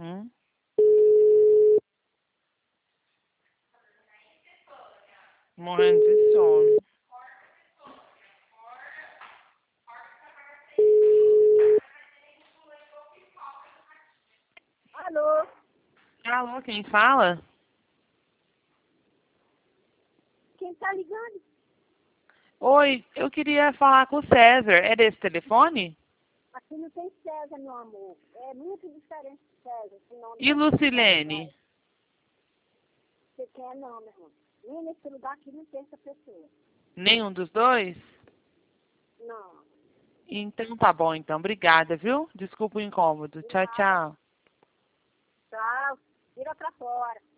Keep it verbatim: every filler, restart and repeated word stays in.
Hum? Morrendo de sono. Alô? Alô, quem fala? Quem tá ligando? Oi, eu queria falar com o César. É desse telefone? Aqui não tem César, meu amor. É muito diferente de César. Esse nome E não é Lucilene? Você quer não, meu irmão. Nem nesse lugar aqui não tem essa pessoa. Nenhum dos dois? Não. Então tá bom, então. Obrigada, viu? Desculpa o incômodo. Tchau, tchau. Tchau. Tira pra fora.